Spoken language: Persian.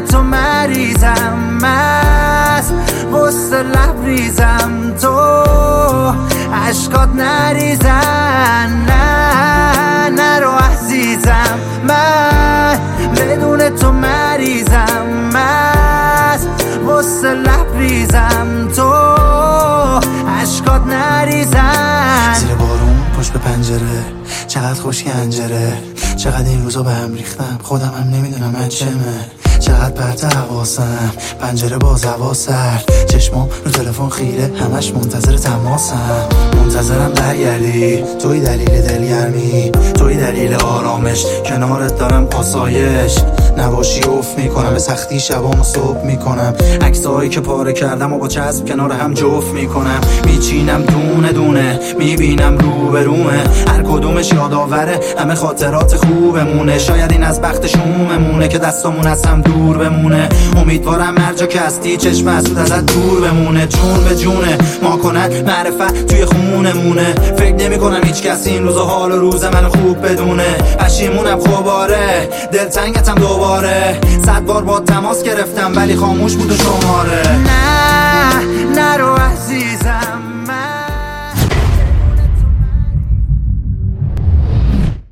تو مریضم مست وسط لبریزم تو عشقات نریزن نه نرو عزیزم من بدون تو مریضم مست وسط لبریزم تو عشقات نریزن زیر بارون پشت به پنجره چقدر خوش گنجره چقدر این روزا به هم ریختم خودم هم نمیدونم من چمه چقدر پرت حواسم پنجره باز هوا سرد چشمام رو تلفن خیره همش منتظر تماسم منتظرم برگردی توی دلیل دلگرمی توی دلیل آرامش کنارت دارم آسایش نباشی افت میکنم به سختی شبامو صبح میکنم عکسایی که پاره کردم و با چسب کنار هم جفت میکنم میچینم دونه دونه میبینم رو به رومه هر کدومش یادآوره همه خاطرات خوبمونه شاید این از بخت شوممونه که دستامون از هم دور بمونه امیدوارم هر جا که هستی چشم حسود ازت دور بمونه جون به جونه ما کنن معرفت توی خونمونه فکر نمی کنم هیچ کسی این روزا حال و روز منو خوب بدونه پشیمونم دلتنگتم دوباره 100 بار با تماس گرفتم ولی خاموش بود و شماره